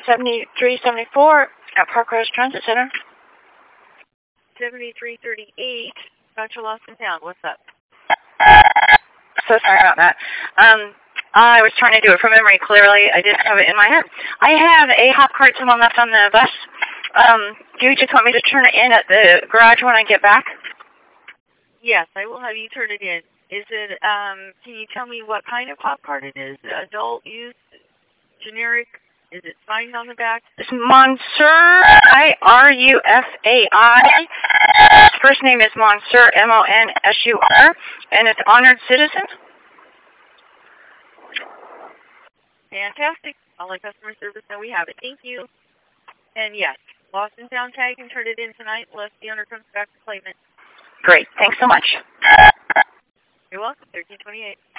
7374 at Parkrose Transit Center. 7338, Dr. Lost in Town. What's up? So sorry about that. I was trying to do it from memory clearly. I didn't have it in my head. I have a hop cart someone left on the bus. Do you just want me to turn it in at the garage when I get back? Yes, I will have you turn it in. Is it, can you tell me what kind of hop cart it is? Adult use? Generic? Is it signed on the back? It's Monsieur, I-R-U-F-A-I. First name is Monsieur, M-O-N-S-U-R, and it's Honored Citizen. Fantastic. I'll let customer service know we have it. Thank you. And yes, Lost in Town tag and turn it in tonight unless the owner comes back to claim it. Great. Thanks so much. You're welcome. 1328.